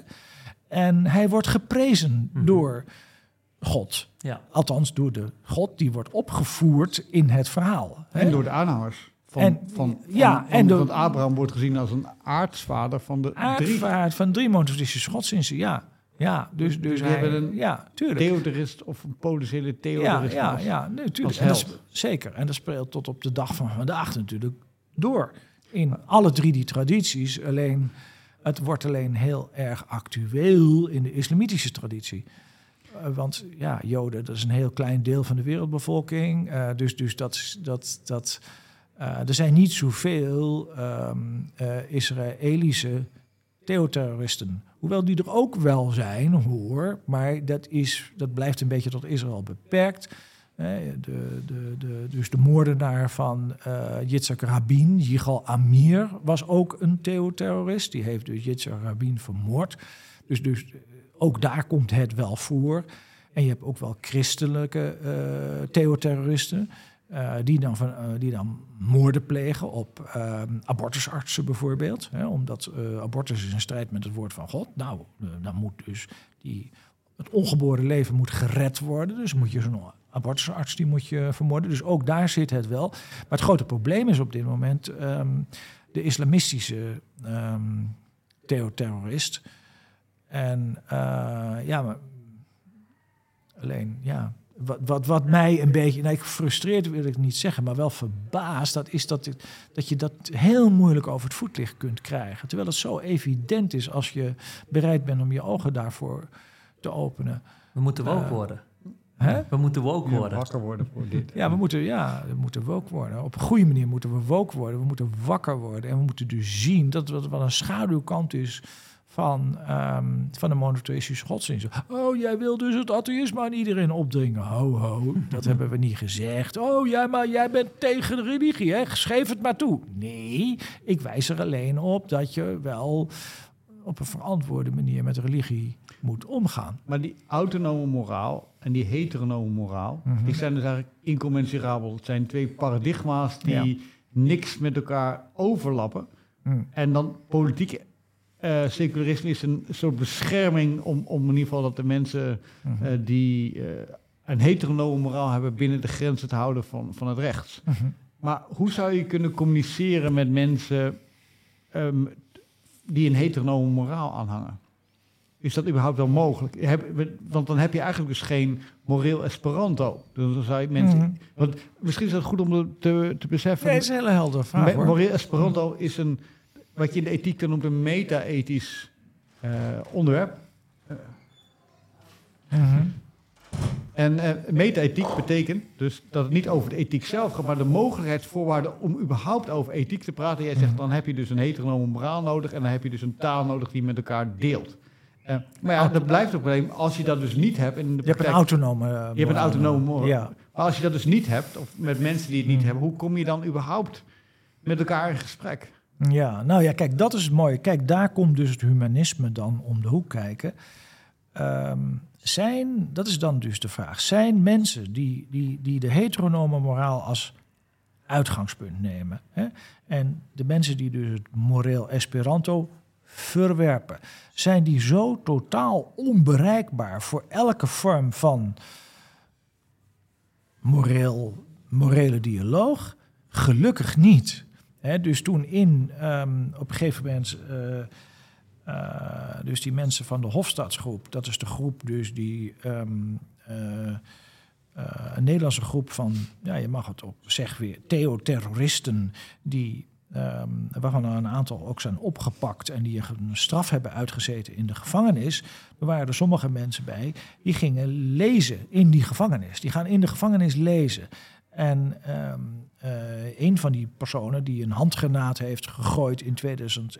En hij wordt geprezen Mm-hmm. door God. Ja. Althans, door de God die wordt opgevoerd in het verhaal. En Hè? door de aanhangers. Van, En- van, ja, van, en door- want Abraham wordt gezien als een aartsvader van de drie Aardvaart van drie monotheïstische godsdiensten, ja. Ja, dus, dus Dus we hij, hebben een ja, tuurlijk. theoterist of een potentiële Ja, theoterist. ja, als- ja, natuurlijk. als En dat held. is- zeker. En dat speelt tot op de dag van vandaag natuurlijk door. In alle drie die tradities. Alleen, het wordt alleen heel erg actueel in de islamitische traditie. Uh, want ja, Joden, dat is een heel klein deel van de wereldbevolking. Uh, dus dus dat, is- dat, dat, uh, er zijn niet zoveel um, uh, Israëlische theoterroristen. Hoewel die er ook wel zijn, hoor. Maar dat, is, dat blijft een beetje tot Israël beperkt. Eh, de, de, de, dus de moordenaar van uh, Yitzhak Rabin, Yigal Amir, was ook een theoterrorist. Die heeft dus Yitzhak Rabin vermoord. Dus, dus ook daar komt het wel voor. En je hebt ook wel christelijke uh, theoterroristen. Uh, die, dan van, uh, die dan moorden plegen op uh, abortusartsen bijvoorbeeld. Hè, omdat uh, abortus is een strijd met het woord van God. Nou, uh, dan moet dus die, het ongeboren leven moet gered worden. Dus moet je zo'n abortusarts die moet je vermoorden. Dus ook daar zit het wel. Maar het grote probleem is op dit moment um, de islamistische um, theoterrorist. En uh, ja, maar alleen, ja... Wat, wat, wat mij een beetje, nou, gefrustreerd wil ik niet zeggen, maar wel verbaasd, dat is dat, dat je dat heel moeilijk over het voetlicht kunt krijgen. Terwijl het zo evident is als je bereid bent om je ogen daarvoor te openen. We moeten woke Uh, worden. Hè? We moeten woke Ja, worden. wakker worden voor dit. Ja, we moeten, ja, we moeten woke worden. Op een goede manier moeten we woke worden. We moeten wakker worden. En we moeten dus zien dat het wel een schaduwkant is van, um, van de monotheïstische godsdienst. Oh, jij wil dus het atheïsme aan iedereen opdringen. Ho, ho, dat hebben we niet gezegd. Oh, ja, maar jij bent tegen de religie, hè? Schreef het maar toe. Nee, ik wijs er alleen op dat je wel op een verantwoorde manier met religie moet omgaan. Maar die autonome moraal en die heteronome moraal, Mhm. die zijn dus eigenlijk incommensurabel. Het zijn twee paradigma's die Ja. niks met elkaar overlappen. Mm. En dan politiek uh, secularisme is een soort bescherming om, om in ieder geval dat de mensen Mhm. uh, die uh, een heteronome moraal hebben binnen de grenzen te houden van, van het rechts. Mhm. Maar hoe zou je kunnen communiceren met mensen um, die een heteronome moraal aanhangen? Is dat überhaupt wel mogelijk? Heb, want dan heb je eigenlijk dus geen moreel Esperanto. Dus dan zou je mensen. Mhm. Want misschien is het goed om het te, te beseffen. Nee, dat is een hele heldere vraag, Me- hoor. moreel Esperanto is een, wat je in de ethiek dan noemt, een meta-ethisch uh, onderwerp. Uh, Mhm. En uh, meta-ethiek betekent dus dat het niet over de ethiek zelf gaat, maar de mogelijkheidsvoorwaarden om überhaupt over ethiek te praten. Jij zegt, dan heb je dus een heteronome moraal nodig en dan heb je dus een taal nodig die je met elkaar deelt. Uh, maar ja, dat blijft het probleem als je dat dus niet hebt. In de Je hebt een praktijk, autonome... uh, je hebt een autonome moraal. Ja. Maar als je dat dus niet hebt, of met mensen die het niet Hmm. hebben, hoe kom je dan überhaupt met elkaar in gesprek? Ja, nou ja, kijk, dat is mooi. Kijk, daar komt dus het humanisme dan om de hoek kijken. Um, zijn, dat is dan dus de vraag, zijn mensen die, die, die de heteronome moraal als uitgangspunt nemen, hè, en de mensen die dus het moreel Esperanto verwerpen. Zijn die zo totaal onbereikbaar voor elke vorm van moreel, morele dialoog? Gelukkig niet. He, dus toen in um, op een gegeven moment uh, uh, dus die mensen van de Hofstadsgroep, dat is de groep dus die um, uh, uh, een Nederlandse groep van, ja, je mag het op zeg weer, theoterroristen die Um, waarvan er een aantal ook zijn opgepakt en die een straf hebben uitgezeten in de gevangenis. Er waren er sommige mensen bij die gingen lezen in die gevangenis. Die gaan in de gevangenis lezen. En um, uh, een van die personen die een handgranaat heeft gegooid in tweeduizend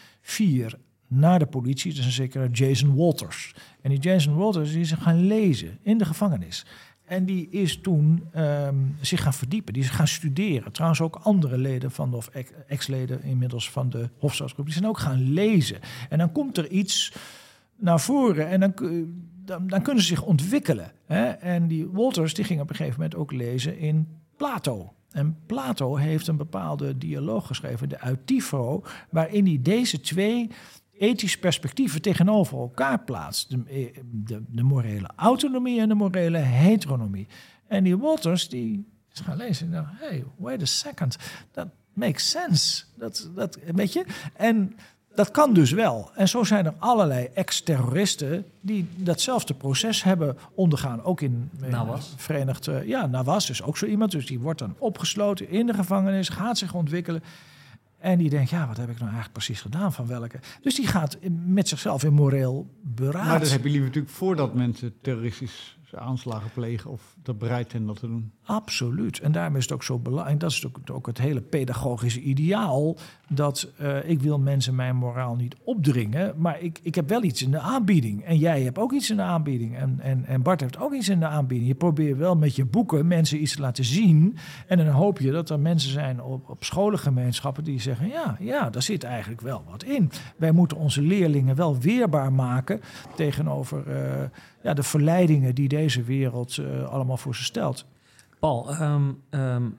vier naar de politie, dat is een zekere Jason Walters. En die Jason Walters die is gaan lezen in de gevangenis. En die is toen um, zich gaan verdiepen, die is gaan studeren. Trouwens ook andere leden van de, of ex-leden inmiddels van de Hofstadsgroep, die zijn ook gaan lezen. En dan komt er iets naar voren en dan, dan, dan kunnen ze zich ontwikkelen. Hè? En die Walters die ging op een gegeven moment ook lezen in Plato. En Plato heeft een bepaalde dialoog geschreven, de Eutyphro, waarin hij deze twee ethische perspectieven tegenover elkaar plaatst. De, de, de morele autonomie en de morele heteronomie. En die Walters, die is gaan lezen en dacht, hey, wait a second, that makes sense. Dat, dat, weet je? En dat kan dus wel. En zo zijn er allerlei ex-terroristen die datzelfde proces hebben ondergaan. Ook in, in Nawas. Verenigd... Ja, Nawas is ook zo iemand. Dus die wordt dan opgesloten in de gevangenis, gaat zich ontwikkelen. En die denkt, ja, wat heb ik nou eigenlijk precies gedaan? Van welke? Dus die gaat met zichzelf in moreel beraad. Maar dat heb je liever natuurlijk voordat mensen terroristische aanslagen plegen of dat bereid zijn dat te doen. Absoluut. En daarom is het ook zo belangrijk. Dat is ook, ook het hele pedagogische ideaal. Dat uh, ik wil mensen mijn moraal niet opdringen. Maar ik, ik heb wel iets in de aanbieding. En jij hebt ook iets in de aanbieding. En, en, en Bart heeft ook iets in de aanbieding. Je probeert wel met je boeken mensen iets te laten zien. En dan hoop je dat er mensen zijn op, op scholengemeenschappen die zeggen, ja, ja, daar zit eigenlijk wel wat in. Wij moeten onze leerlingen wel weerbaar maken tegenover uh, ja, de verleidingen die deze wereld uh, allemaal voor ze stelt. Paul, um, um,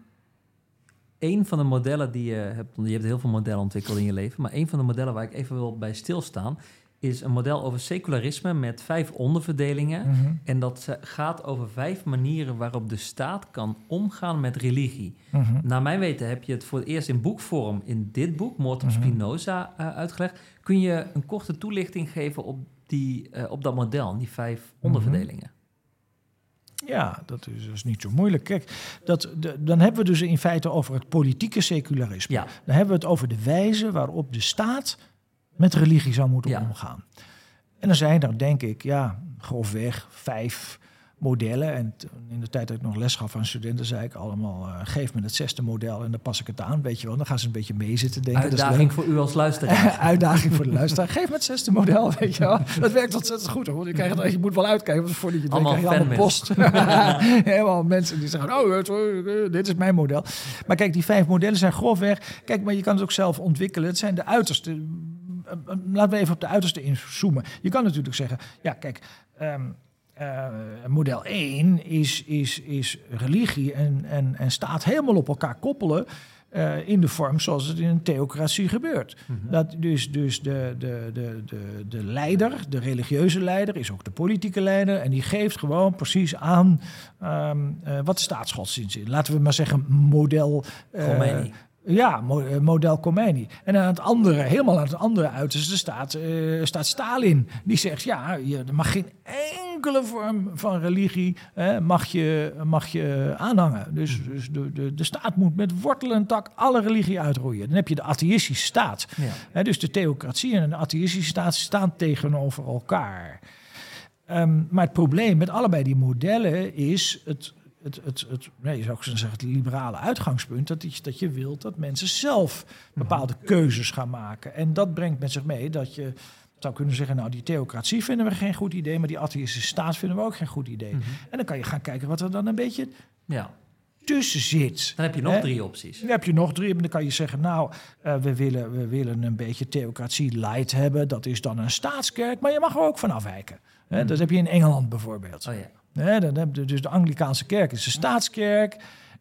een van de modellen die je hebt, je hebt heel veel modellen ontwikkeld in je leven, maar een van de modellen waar ik even wil bij stilstaan, is een model over secularisme met vijf onderverdelingen. Mm-hmm. En dat gaat over vijf manieren waarop de staat kan omgaan met religie. Mm-hmm. Naar mijn weten heb je het voor het eerst in boekvorm in dit boek, Moord op mm-hmm. Spinoza, uh, uitgelegd. Kun je een korte toelichting geven op, die, uh, op dat model, die vijf mm-hmm. onderverdelingen? Ja, dat is dus niet zo moeilijk. Kijk, dat, de, dan hebben we dus in feite over het politieke secularisme. Ja. Dan hebben we het over de wijze waarop de staat met religie zou moeten ja. omgaan. En dan zijn er, denk ik, ja, grofweg vijf modellen. En t- in de tijd dat ik nog les gaf aan studenten, zei ik allemaal, uh, geef me het zesde model en dan pas ik het aan, weet je wel. Dan gaan ze een beetje mee zitten denken. Uitdaging voor u als luisteraar. Uitdaging voor de luisteraar. Geef me het zesde model, weet je wel. Dat werkt ontzettend goed, hoor. Je, krijgt het, je moet wel uitkijken, want voordat je het allemaal krijg je allemaal post. Helemaal mensen die zeggen, oh, dit is mijn model. Maar kijk, die vijf modellen zijn grofweg. Kijk, maar je kan het ook zelf ontwikkelen. Het zijn de uiterste. Laten we even op de uiterste inzoomen. Je kan natuurlijk zeggen, ja, kijk, um, uh, model één is, is, is religie en, en, en staat helemaal op elkaar koppelen uh, in de vorm zoals het in een theocratie gebeurt. Mm-hmm. Dat dus dus de, de, de, de, de leider, de religieuze leider, is ook de politieke leider en die geeft gewoon precies aan um, uh, wat de staatsgodsdienst is. Laten we maar zeggen model Uh, Khomeini. Ja, model Khomeini. En aan het andere, helemaal aan het andere uiterste staat, uh, staat Stalin. Die zegt, ja, je, er mag geen enkele vorm van religie eh, mag, je, mag je aanhangen. Dus, dus de, de, de staat moet met wortel en tak alle religie uitroeien. Dan heb je de atheïstische staat. Ja. Eh, dus de theocratie en de atheïstische staat staan tegenover elkaar. Um, maar het probleem met allebei die modellen is het... Het, het, het, nee, je zou ook zeggen het liberale uitgangspunt, dat, is, dat je wilt dat mensen zelf bepaalde keuzes gaan maken. En dat brengt met zich mee dat je zou kunnen zeggen, nou, die theocratie vinden we geen goed idee, maar die atheïstische staat vinden we ook geen goed idee. Mm-hmm. En dan kan je gaan kijken wat er dan een beetje ja. tussen zit. Dan heb je nog He? drie opties. Dan heb je nog drie. En dan kan je zeggen, nou, uh, we, willen, we willen een beetje theocratie light hebben. Dat is dan een staatskerk, maar je mag er ook van afwijken. He? Mm-hmm. Dat heb je in Engeland bijvoorbeeld. Oh ja. Nee, dan heb je dus de Anglicaanse kerk is de staatskerk.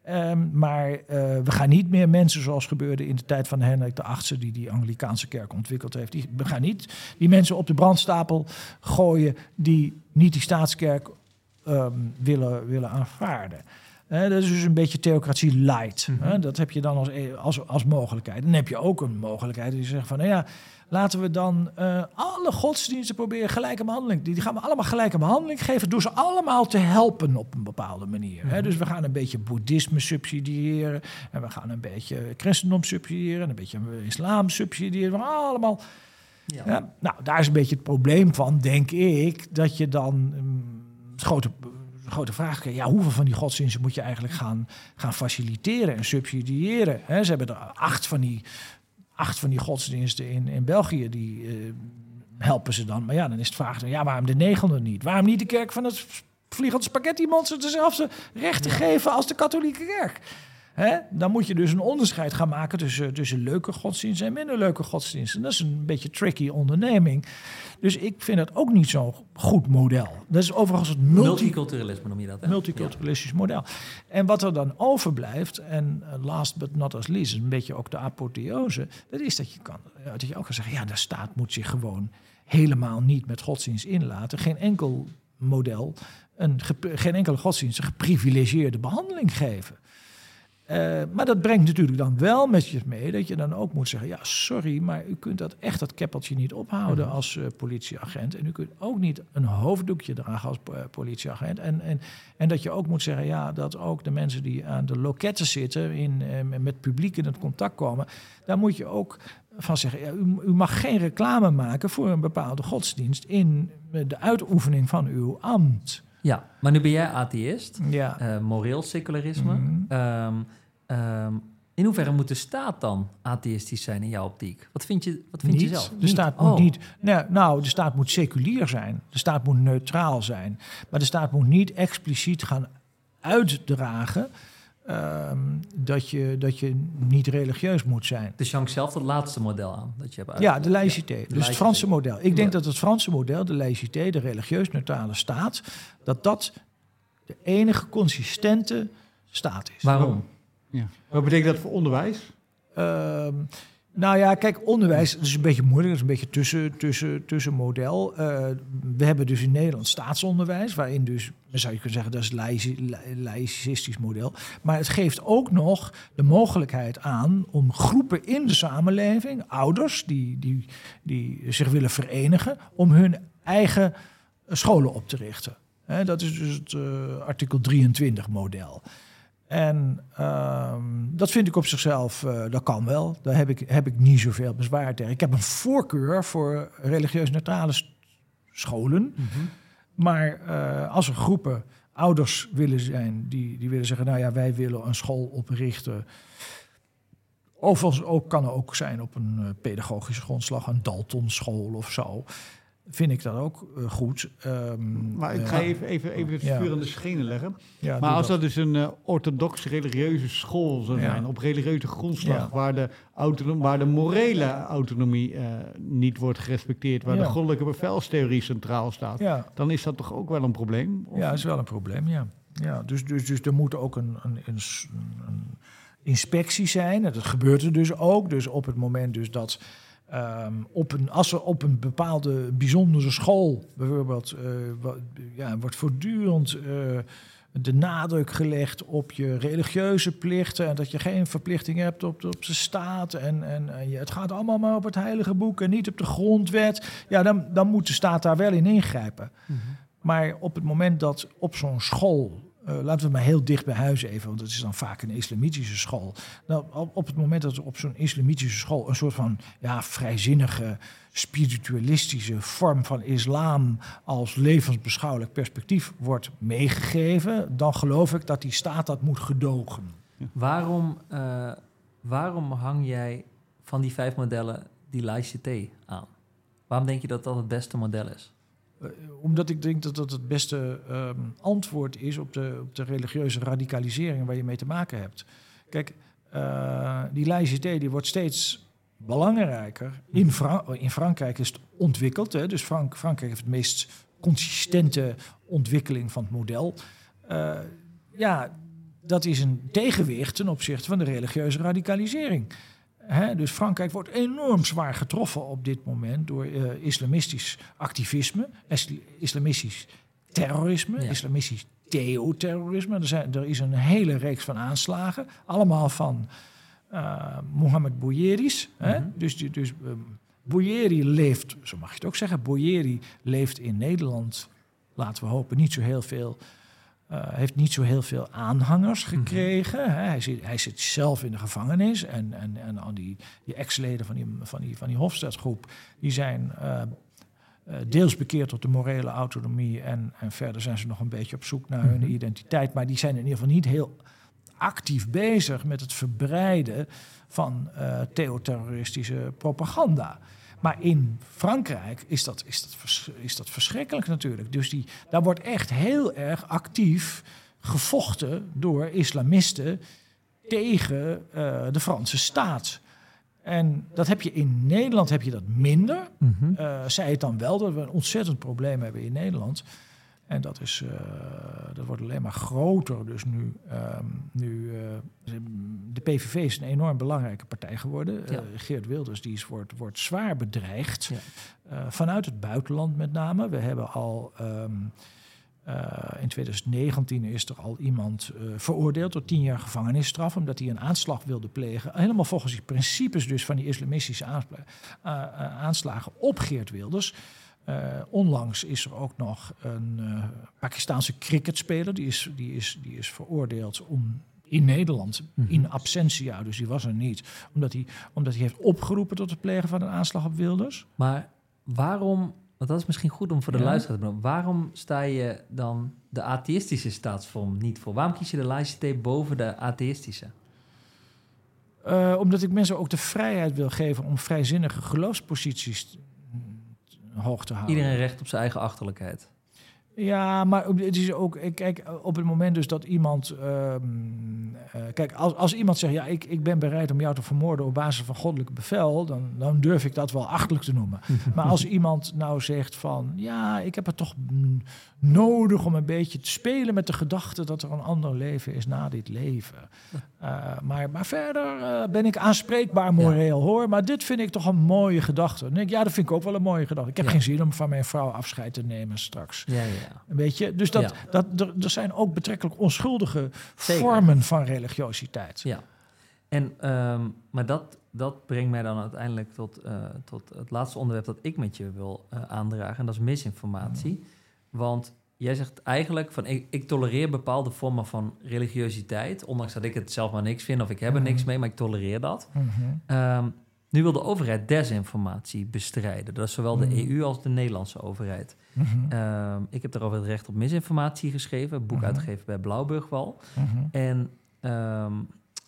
Um, maar uh, we gaan niet meer mensen zoals gebeurde in de tijd van Hendrik de Achtste... die die Anglicaanse kerk ontwikkeld heeft. Die, we gaan niet die mensen op de brandstapel gooien... die niet die staatskerk um, willen, willen aanvaarden. Uh, dat is dus een beetje theocratie light. Mm-hmm. Uh, dat heb je dan als, als, als mogelijkheid. Dan heb je ook een mogelijkheid die zegt van... nou ja, laten we dan uh, alle godsdiensten proberen gelijke behandeling. Die, die gaan we allemaal gelijke behandeling geven... door ze allemaal te helpen op een bepaalde manier. Mm-hmm. Hè? Dus we gaan een beetje boeddhisme subsidiëren... en we gaan een beetje christendom subsidiëren... en een beetje islam subsidiëren. We gaan allemaal... Ja. Ja, nou, daar is een beetje het probleem van, denk ik... dat je dan um, het grote... grote vraag, ja, hoeveel van die godsdiensten moet je eigenlijk gaan, gaan faciliteren en subsidiëren? He, ze hebben er acht van die, acht van die godsdiensten in, in België, die uh, helpen ze dan. Maar ja, dan is het vraag, ja, waarom de negende niet? Waarom niet de kerk van het vliegende spaghetti-monster dezelfde rechten ja. geven als de katholieke kerk? He, dan moet je dus een onderscheid gaan maken tussen, tussen leuke godsdiensten en minder leuke godsdiensten. Dat is een beetje tricky onderneming. Dus ik vind dat ook niet zo'n goed model. Dat is overigens het multi- multiculturalisme noem je dat, hè? Multiculturalistisch ja. model. En wat er dan overblijft, en last but not as least, is een beetje ook de apotheose, dat is dat je, kan, dat je ook kan zeggen, ja, de staat moet zich gewoon helemaal niet met godsdienst inlaten. Geen enkel model, een, geen enkele godsdienst een geprivilegeerde behandeling geven. Uh, maar dat brengt natuurlijk dan wel met je mee dat je dan ook moet zeggen... ja, sorry, maar u kunt dat echt dat keppeltje niet ophouden mm-hmm. als uh, politieagent. En u kunt ook niet een hoofddoekje dragen als uh, politieagent. En, en, en dat je ook moet zeggen, ja, dat ook de mensen die aan de loketten zitten... In, uh, met publiek in het contact komen... daar moet je ook van zeggen, ja, u, u mag geen reclame maken voor een bepaalde godsdienst... in de uitoefening van uw ambt. Ja, maar nu ben jij atheïst, ja. uh, moreel secularisme... Mm-hmm. Um, Um, in hoeverre moet de staat dan atheïstisch zijn in jouw optiek? Wat vind je, wat vind niet. je zelf? De niet. staat oh. moet niet. Nou, nou, de staat moet seculier zijn. De staat moet neutraal zijn. Maar de staat moet niet expliciet gaan uitdragen um, dat, je, dat je niet religieus moet zijn. Dus je hangt zelf het laatste model aan dat je hebt uit. Ja, de laïcité. Ja, de dus laïcité. het Franse model. Ik denk dat het Franse model, de laïcité, de religieus neutrale staat, dat dat de enige consistente staat is. Waarom? Ja. Wat betekent dat voor onderwijs? Uh, nou ja, kijk, onderwijs dat is een beetje moeilijk. Dat is een beetje tussen, tussen, tussen model. Uh, we hebben dus in Nederland staatsonderwijs... waarin dus, dan zou je kunnen zeggen, dat is een laïcistisch model. Maar het geeft ook nog de mogelijkheid aan... om groepen in de samenleving, ouders die, die, die zich willen verenigen... om hun eigen scholen op te richten. He, dat is dus het uh, artikel drieëntwintig model... En um, dat vind ik op zichzelf, uh, dat kan wel. Daar heb ik, heb ik niet zoveel bezwaar tegen. Ik heb een voorkeur voor religieus neutrale scholen. Mm-hmm. Maar uh, als er groepen ouders willen zijn... Die, die willen zeggen, nou ja, wij willen een school oprichten... Overigens ook, kan er ook zijn op een uh, pedagogische grondslag... een Daltonschool of zo... vind ik dat ook uh, goed. Um, maar ik ga uh, even, even, even het vuur ja. aan de schenen leggen. Ja, maar als dat, dat dus een uh, orthodoxe religieuze school zou zijn... Ja. op religieuze grondslag... Ja. Waar, de autonom- waar de morele autonomie uh, niet wordt gerespecteerd... waar ja. de goddelijke bevelstheorie centraal staat... Ja. dan is dat toch ook wel een probleem? Of? Ja, dat is wel een probleem, ja. ja dus, dus, dus er moet ook een, een, een, een inspectie zijn. En dat gebeurt er dus ook. Dus op het moment dus dat... Um, op een, als er op een bepaalde bijzondere school bijvoorbeeld uh, wat, ja, wordt voortdurend uh, de nadruk gelegd op je religieuze plichten en dat je geen verplichting hebt op de, op de staat en, en, en je, het gaat allemaal maar op het heilige boek en niet op de grondwet, ja, dan, dan moet de staat daar wel in ingrijpen. Mm-hmm. Maar op het moment dat op zo'n school... Uh, laten we maar heel dicht bij huis even, want het is dan vaak een islamitische school. Nou, op het moment dat er op zo'n islamitische school een soort van ja, vrijzinnige, spiritualistische vorm van islam als levensbeschouwelijk perspectief wordt meegegeven, dan geloof ik dat die staat dat moet gedogen. Ja. Waarom, uh, waarom hang jij van die vijf modellen die laïcité aan? Waarom denk je dat dat het beste model is? Uh, omdat ik denk dat dat het beste um, antwoord is op de, op de religieuze radicalisering waar je mee te maken hebt. Kijk, uh, die laïcité die wordt steeds belangrijker. In, Fra- in Frankrijk is het ontwikkeld. Hè? Dus Frank- Frankrijk heeft de meest consistente ontwikkeling van het model. Uh, ja, dat is een tegenwicht ten opzichte van de religieuze radicalisering. Hè, dus Frankrijk wordt enorm zwaar getroffen op dit moment door uh, islamistisch activisme, is, islamistisch terrorisme, ja. islamistisch theoterrorisme. Er, zijn, er is een hele reeks van aanslagen, allemaal van uh, Mohammed Bouyeri's. Mm-hmm. Hè? Dus, dus um, Bouyeri leeft, zo mag je het ook zeggen, Bouyeri leeft in Nederland, laten we hopen, niet zo heel veel. Uh, heeft niet zo heel veel aanhangers gekregen. Mm-hmm. Hè. Hij, zit, hij zit zelf in de gevangenis. En, en, en al die, die ex-leden van die, van die, van die Hofstadgroep, die zijn uh, uh, deels bekeerd tot de morele autonomie. En, en verder zijn ze nog een beetje op zoek naar mm-hmm. hun identiteit. Maar die zijn in ieder geval niet heel actief bezig met het verbreiden van uh, theoterroristische propaganda. Maar in Frankrijk is dat, is dat, vers, is dat verschrikkelijk natuurlijk. Dus die, daar wordt echt heel erg actief gevochten door islamisten tegen uh, de Franse staat. En dat heb je in Nederland heb je dat minder. Mm-hmm. Uh, zei het dan wel dat we een ontzettend probleem hebben in Nederland. En dat, is, uh, dat wordt alleen maar groter. Dus nu, um, nu uh, de P V V is een enorm belangrijke partij geworden. Ja. Uh, Geert Wilders die is, wordt, wordt zwaar bedreigd. Ja. Uh, vanuit het buitenland met name. We hebben al um, uh, in twintig negentien is er al iemand uh, veroordeeld tot tien jaar gevangenisstraf. Omdat hij een aanslag wilde plegen. Helemaal volgens die principes dus van die islamistische aansla- uh, uh, aanslagen op Geert Wilders. Uh, onlangs is er ook nog een uh, Pakistaanse cricketspeler. Die is, die, is, die is veroordeeld om in Nederland, mm-hmm. in absentia, dus die was er niet. Omdat hij, omdat hij heeft opgeroepen tot het plegen van een aanslag op Wilders. Maar waarom, want dat is misschien goed om voor de ja. luisteraar te benoemen. Waarom sta je dan de atheïstische staatsvorm niet voor? Waarom kies je de laïcité boven de atheïstische? Uh, omdat ik mensen ook de vrijheid wil geven om vrijzinnige geloofsposities hoog te houden. Iedereen recht op zijn eigen achterlijkheid. Ja, maar het is ook, kijk, op het moment dus dat iemand, um, uh, kijk, als, als iemand zegt, ja, ik, ik ben bereid om jou te vermoorden op basis van goddelijk bevel, dan, dan durf ik dat wel achterlijk te noemen. Maar als iemand nou zegt van, ja, ik heb het toch m- nodig om een beetje te spelen met de gedachte dat er een ander leven is na dit leven. Uh, maar, maar verder uh, ben ik aanspreekbaar moreel, ja. hoor. Maar dit vind ik toch een mooie gedachte. Dan denk ik, ja, dat vind ik ook wel een mooie gedachte. Ik heb ja. geen zin om van mijn vrouw afscheid te nemen straks. Ja, ja. Weet je? Dus dat, ja. dat, er, er zijn ook betrekkelijk onschuldige Zeker. vormen van religiositeit. Ja. En, um, maar dat, dat brengt mij dan uiteindelijk tot, uh, tot het laatste onderwerp dat ik met je wil uh, aandragen. En dat is misinformatie. Mm. Want jij zegt eigenlijk van ik, ik tolereer bepaalde vormen van religiositeit. Ondanks dat ik het zelf maar niks vind of ik heb er mm. niks mee, maar ik tolereer dat. Mm-hmm. Um, nu wil de overheid desinformatie bestrijden. Dat is zowel de mm. E U als de Nederlandse overheid. Mm-hmm. Um, ik heb daarover het recht op misinformatie geschreven. Een boek mm-hmm. uitgegeven bij Blauwburgwal. Mm-hmm. En um,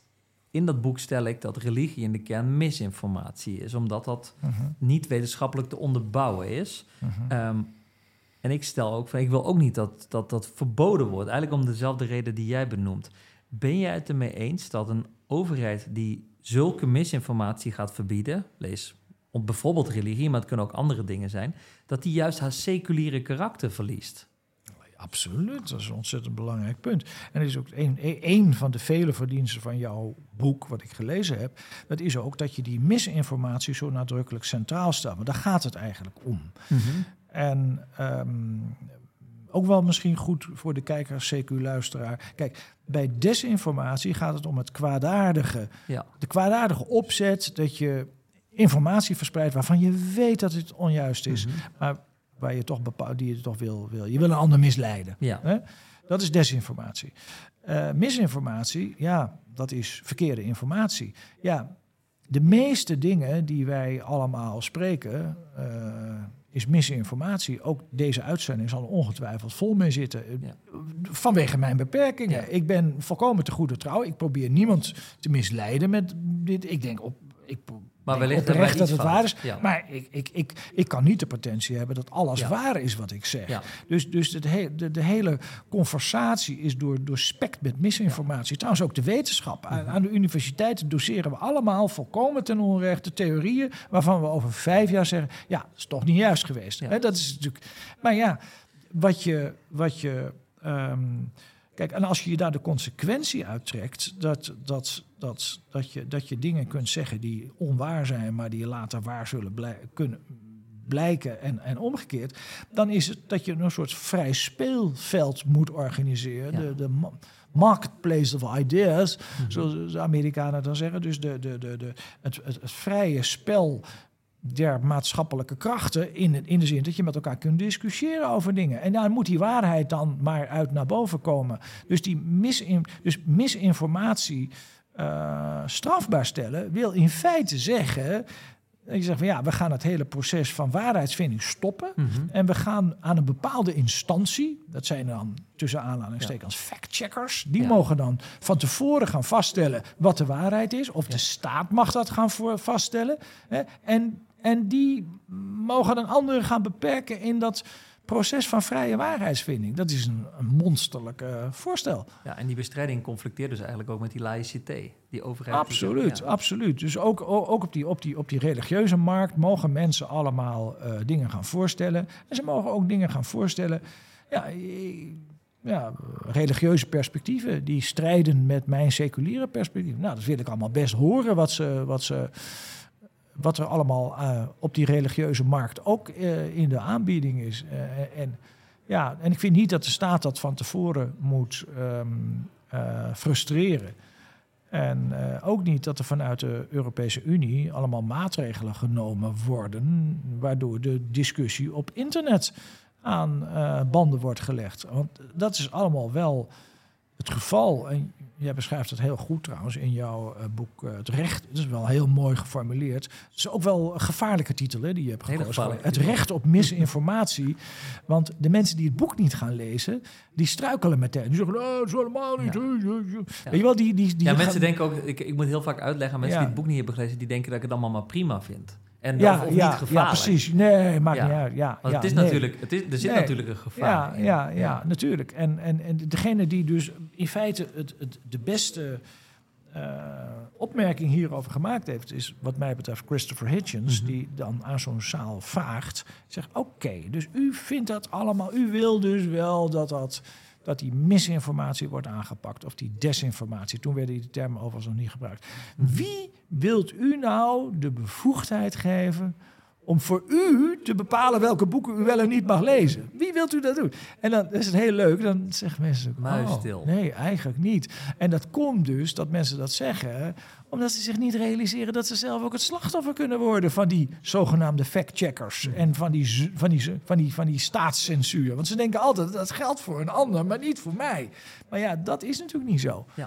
in dat boek stel ik dat religie in de kern misinformatie is. Omdat dat mm-hmm. niet wetenschappelijk te onderbouwen is. Mm-hmm. Um, en ik stel ook van, ik wil ook niet dat, dat dat verboden wordt. Eigenlijk om dezelfde reden die jij benoemt. Ben jij het ermee eens dat een overheid die zulke misinformatie gaat verbieden, lees op bijvoorbeeld religie, maar het kunnen ook andere dingen zijn, dat die juist haar seculiere karakter verliest? Absoluut, dat is een ontzettend belangrijk punt. En dat is ook een, een van de vele verdiensten van jouw boek, wat ik gelezen heb, dat is ook dat je die misinformatie zo nadrukkelijk centraal stelt. Maar daar gaat het eigenlijk om. Mm-hmm. En um, ook wel misschien goed voor de kijker, C Q-luisteraar. Kijk, bij desinformatie gaat het om het kwaadaardige. Ja. De kwaadaardige opzet dat je informatie verspreidt waarvan je weet dat het onjuist is. Mm-hmm. Maar waar je toch bepaalt, die je toch wil, wil. Je wil een ander misleiden. Ja. Hè? Dat is desinformatie. Uh, misinformatie, ja, dat is verkeerde informatie. Ja, de meeste dingen die wij allemaal spreken, Uh, is misinformatie. Ook deze uitzending zal er ongetwijfeld vol mee zitten. Ja. Vanwege mijn beperkingen. Ja. Ik ben volkomen te goede trouw. Ik probeer niemand te misleiden met dit. Ik denk op... Ik maar wellicht oprecht dat het fout. waar is. Ja. Maar ik, ik, ik, ik kan niet de pretentie hebben dat alles ja. waar is wat ik zeg. Ja. Dus, dus het he, de, de hele conversatie is door, doorspekt met misinformatie. Ja. Trouwens ook de wetenschap. Aan, aan de universiteiten doseren we allemaal volkomen ten onrechte theorieën waarvan we over vijf jaar zeggen, ja, dat is toch niet juist geweest. Ja. He, dat is natuurlijk. Maar ja, wat je... Wat je um, Kijk, en als je daar de consequentie uittrekt, dat, dat, dat, dat, je, dat je dingen kunt zeggen die onwaar zijn, maar die later waar zullen blij, kunnen blijken en, en omgekeerd, dan is het dat je een soort vrij speelveld moet organiseren. Ja. De, de marketplace of ideas, mm-hmm. zoals de Amerikanen dan zeggen. Dus de, de, de, de, het, het, het vrije spel der maatschappelijke krachten in, in de zin dat je met elkaar kunt discussiëren over dingen. En daar moet die waarheid dan maar uit naar boven komen. Dus, die misin, dus misinformatie uh, strafbaar stellen wil in feite zeggen dat je zegt van ja, we gaan het hele proces van waarheidsvinding stoppen. Mm-hmm. En we gaan aan een bepaalde instantie, dat zijn dan tussen aanhalingstekens ja. fact-checkers, die ja. mogen dan van tevoren gaan vaststellen wat de waarheid is. Of ja. de staat mag dat gaan voor vaststellen. Hè? En, en die mogen dan anderen gaan beperken in dat proces van vrije waarheidsvinding. Dat is een, een monsterlijk uh, voorstel. Ja, en die bestrijding conflicteert dus eigenlijk ook met die laïciteit. Die overheid. Absoluut, die, ja. absoluut. Dus ook, ook op, die, op, die, op die religieuze markt mogen mensen allemaal uh, dingen gaan voorstellen. En ze mogen ook dingen gaan voorstellen. Ja, ja, religieuze perspectieven die strijden met mijn seculiere perspectief. Nou, dat wil ik allemaal best horen wat ze... Wat ze wat er allemaal uh, op die religieuze markt ook uh, in de aanbieding is. Uh, en, ja, en ik vind niet dat de staat dat van tevoren moet um, uh, frustreren. En uh, ook niet dat er vanuit de Europese Unie allemaal maatregelen genomen worden, waardoor de discussie op internet aan uh, banden wordt gelegd. Want dat is allemaal wel het geval. En jij beschrijft het heel goed trouwens in jouw uh, boek uh, Het Recht. Dat is wel heel mooi geformuleerd. Het is ook wel een gevaarlijke titel hè, die je hebt gekozen. Het Recht op misinformatie. Want de mensen die het boek niet gaan lezen, die struikelen meteen. Die zeggen, oh, dat is helemaal niet. Ja. Ja. Weet je wel, die, die, die ja, mensen gaan... denken ook, ik, ik moet heel vaak uitleggen aan mensen ja. die het boek niet hebben gelezen, die denken dat ik het allemaal maar prima vind. En ja, of, of ja, niet gevaarlijk. Ja, precies. Nee, maakt ja. niet uit. Ja, Want ja, het is nee. natuurlijk, het is, er zit nee. natuurlijk een gevaar ja, in. Ja, ja, ja, natuurlijk. En, en, en degene die dus in feite het, het, de beste uh, opmerking hierover gemaakt heeft, is wat mij betreft Christopher Hitchens, mm-hmm. die dan aan zo'n zaal vraagt, zegt, oké, okay, dus u vindt dat allemaal, u wil dus wel dat dat... dat die misinformatie wordt aangepakt of die desinformatie. Toen werden die termen overigens nog niet gebruikt. Wie wilt u nou de bevoegdheid geven om voor u te bepalen welke boeken u wel en niet mag lezen? Wie wilt u dat doen? En dan is het heel leuk, dan zeggen mensen... Muisstil. Oh, nee, eigenlijk niet. En dat komt dus dat mensen dat zeggen omdat ze zich niet realiseren dat ze zelf ook het slachtoffer kunnen worden van die zogenaamde fact-checkers en van die, van, die, van, die, van die staatscensuur. Want ze denken altijd, dat geldt voor een ander, maar niet voor mij. Maar ja, dat is natuurlijk niet zo. Ja.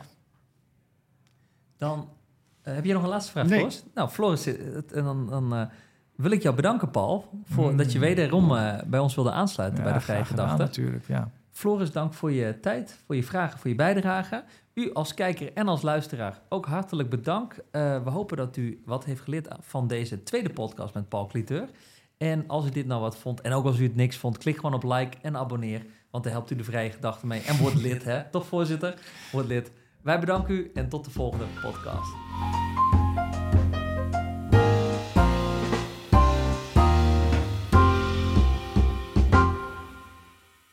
Dan uh, heb je nog een laatste vraag, nee. Floris? Nou, Floris, en dan, dan uh, wil ik jou bedanken, Paul, voor mm. dat je wederom uh, bij ons wilde aansluiten ja, bij de Vrije Gedachte. natuurlijk, ja. Floris, dank voor je tijd, voor je vragen, voor je bijdrage. U als kijker en als luisteraar ook hartelijk bedankt. Uh, we hopen dat u wat heeft geleerd van deze tweede podcast met Paul Cliteur. En als u dit nou wat vond, en ook als u het niks vond, klik gewoon op like en abonneer. Want daar helpt u de Vrije Gedachte mee. En word lid, hè? Toch, voorzitter? Word lid. Wij bedanken u en tot de volgende podcast.